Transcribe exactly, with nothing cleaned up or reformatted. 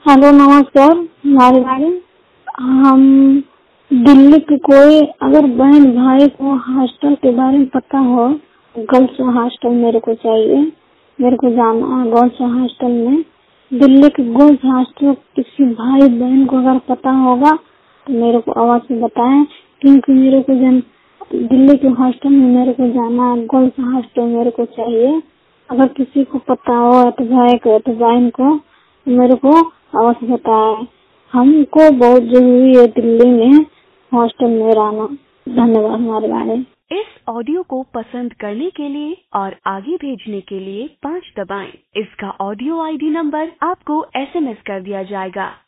Hello नमस्कार हमारे बारे हम दिल्ली के कोई अगर बहन भाई को हॉस्टल के बारे में पता हो, गर्ल्स हॉस्टल मेरे को चाहिए, मेरे को जाना है गर्ल्स हॉस्टल में। दिल्ली के गर्ल्स हॉस्टल किसी भाई बहन को अगर पता होगा तो मेरे को आवाज से बताएं, क्योंकि मेरे को जन दिल्ली के हॉस्टल में मेरे को जाना है, गर्ल्स हॉस्टल मेरे को चाहिए। अगर किसी को पता हो तो भाई को तो बहन को मेरे को अवश्य बताएं। हमको बहुत जरूरी है दिल्ली में हॉस्टल में रहना। धन्यवाद हमारे बारे। इस ऑडियो को पसंद करने के लिए और आगे भेजने के लिए पाँच दबाएं। इसका ऑडियो आईडी नंबर आपको एसएमएस कर दिया जाएगा।